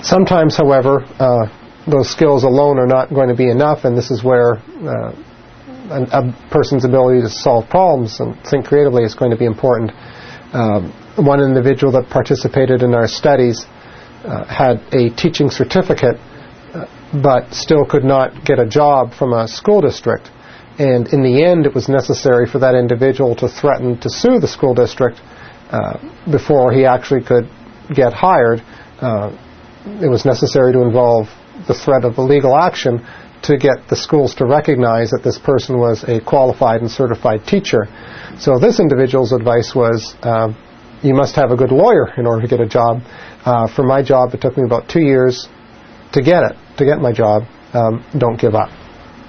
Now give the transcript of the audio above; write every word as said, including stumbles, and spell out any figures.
Sometimes, however, uh, those skills alone are not going to be enough, and this is where uh, a, a person's ability to solve problems and think creatively is going to be important. Um, one individual that participated in our studies uh, had a teaching certificate, uh, but still could not get a job from a school district. And in the end, it was necessary for that individual to threaten to sue the school district uh, before he actually could get hired. Uh, it was necessary to involve the threat of a legal action to get the schools to recognize that this person was a qualified and certified teacher. So this individual's advice was, uh, you must have a good lawyer in order to get a job. Uh, for my job, it took me about two years to get it, to get my job. Um, don't give up.